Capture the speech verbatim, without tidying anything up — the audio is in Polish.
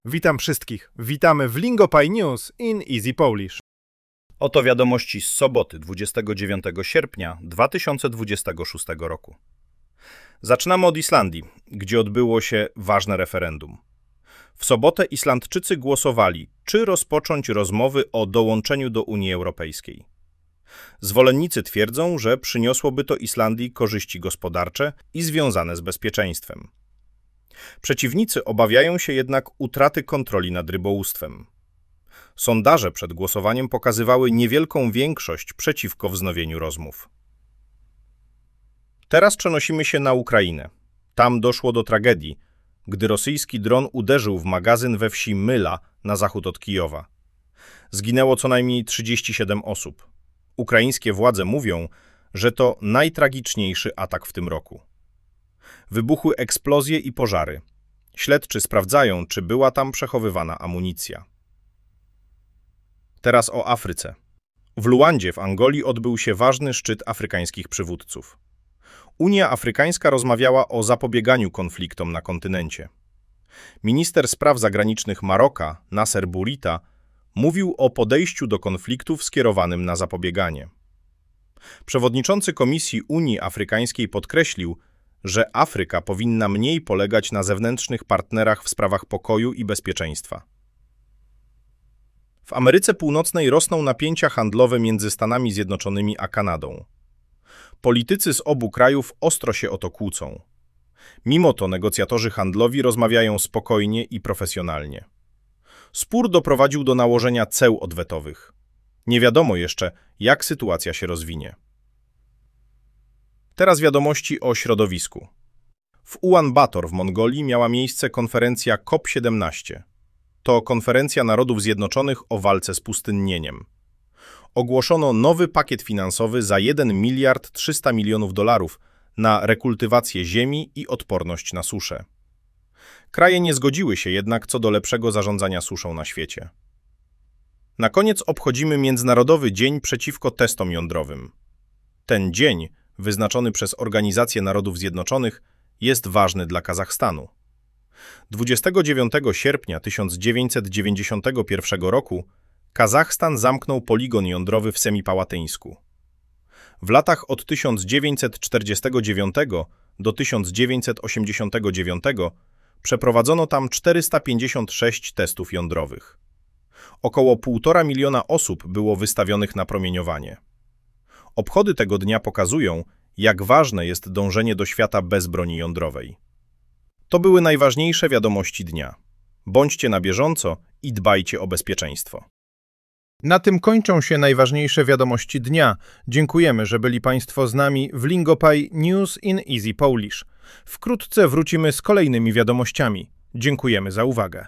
Witam wszystkich. Witamy w Lingopie News in Easy Polish. Oto wiadomości z soboty, dwudziestego dziewiątego sierpnia dwa tysiące dwudziestego szóstego roku. Zaczynamy od Islandii, gdzie odbyło się ważne referendum. W sobotę Islandczycy głosowali, czy rozpocząć rozmowy o dołączeniu do Unii Europejskiej. Zwolennicy twierdzą, że przyniosłoby to Islandii korzyści gospodarcze i związane z bezpieczeństwem. Przeciwnicy obawiają się jednak utraty kontroli nad rybołówstwem. Sondaże przed głosowaniem pokazywały niewielką większość przeciwko wznowieniu rozmów. Teraz przenosimy się na Ukrainę. Tam doszło do tragedii, gdy rosyjski dron uderzył w magazyn we wsi Myla na zachód od Kijowa. Zginęło co najmniej trzydzieści siedem osób. Ukraińskie władze mówią, że to najtragiczniejszy atak w tym roku. Wybuchły eksplozje i pożary. Śledczy sprawdzają, czy była tam przechowywana amunicja. Teraz o Afryce. W Luandzie w Angolii odbył się ważny szczyt afrykańskich przywódców. Unia Afrykańska rozmawiała o zapobieganiu konfliktom na kontynencie. Minister spraw zagranicznych Maroka, Nasser Bourita, mówił o podejściu do konfliktów skierowanym na zapobieganie. Przewodniczący Komisji Unii Afrykańskiej podkreślił, że Afryka powinna mniej polegać na zewnętrznych partnerach w sprawach pokoju i bezpieczeństwa. W Ameryce Północnej rosną napięcia handlowe między Stanami Zjednoczonymi a Kanadą. Politycy z obu krajów ostro się o to kłócą. Mimo to negocjatorzy handlowi rozmawiają spokojnie i profesjonalnie. Spór doprowadził do nałożenia ceł odwetowych. Nie wiadomo jeszcze, jak sytuacja się rozwinie. Teraz wiadomości o środowisku. W Ulaanbaatar w Mongolii miała miejsce konferencja COP siedemnaście. To konferencja Narodów Zjednoczonych o walce z pustynnieniem. Ogłoszono nowy pakiet finansowy za jeden miliard trzysta milionów dolarów na rekultywację ziemi i odporność na suszę. Kraje nie zgodziły się jednak co do lepszego zarządzania suszą na świecie. Na koniec obchodzimy Międzynarodowy Dzień Przeciwko Testom Jądrowym. Ten dzień, wyznaczony przez Organizację Narodów Zjednoczonych, jest ważny dla Kazachstanu. dwudziestego dziewiątego sierpnia tysiąc dziewięćset dziewięćdziesiątego pierwszego roku Kazachstan zamknął poligon jądrowy w Semipałatyńsku. W latach od tysiąc dziewięćset czterdziestego dziewiątego do tysiąc dziewięćset osiemdziesiątego dziewiątego przeprowadzono tam czterysta pięćdziesiąt sześć testów jądrowych. Około półtora miliona osób było wystawionych na promieniowanie. Obchody tego dnia pokazują, jak ważne jest dążenie do świata bez broni jądrowej. To były najważniejsze wiadomości dnia. Bądźcie na bieżąco i dbajcie o bezpieczeństwo. Na tym kończą się najważniejsze wiadomości dnia. Dziękujemy, że byli Państwo z nami w Lingopie News in Easy Polish. Wkrótce wrócimy z kolejnymi wiadomościami. Dziękujemy za uwagę.